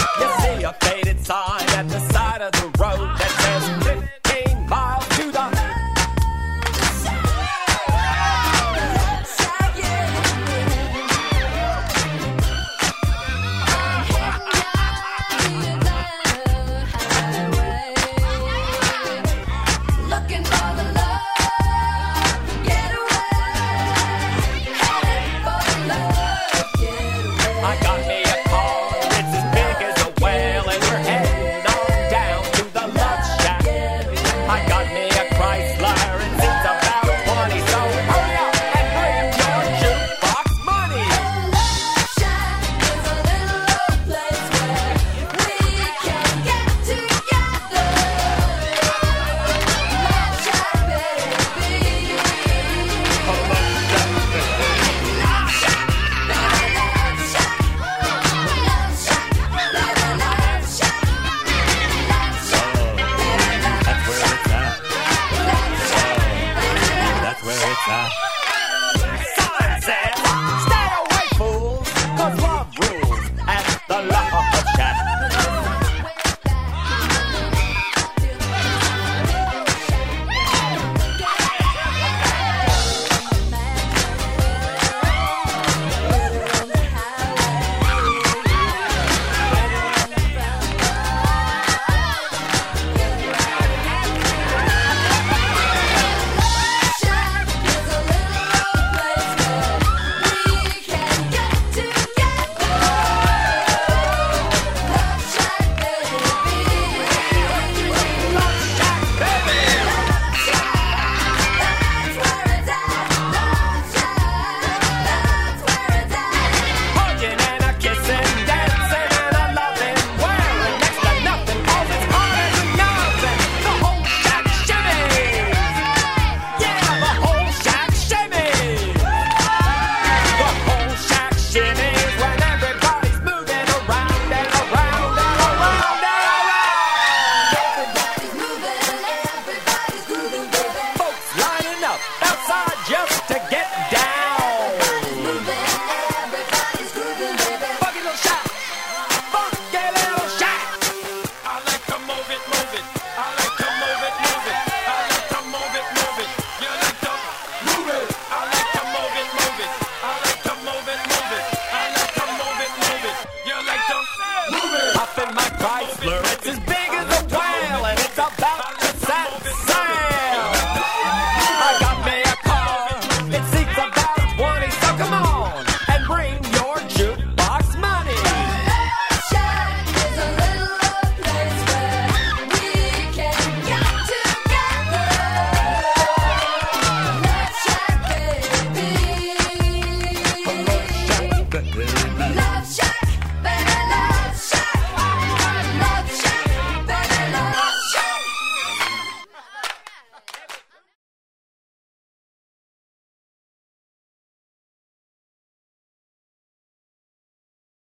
You see a faded sign at the side of the road that says 15 miles to the I got me a car, it's as big as a whale, and we're heading on down to the Love Shack. I got me a Chrysler, it seems about 20, so hurry up and bring your jukebox money. Love Shack is a little old place where we can get together. Love Shack, baby. That's where it's at. Sign says, stay away, fools, 'cause love rules at the Love Shack. Hugging and a kissing, dancing and a loving, wearing next to nothing 'cause it's hard as nothing. The whole shack shimmies. Yeah, the whole shack shimmies. The whole shack shimmies when everybody's moving around and around and around and around. Everybody's moving, everybody's grooving, baby. Folks lining up outside just to get down. Moving, everybody's grooving, baby. Funky little shack. Funky little shack. I like to move it, move it. I like to move it, move it. I like to move it, move it. You like to move it. I like to move it, move it. I like to move it, move it. I like to move it, move it. You like to move it. Up in my Chrysler, it's as big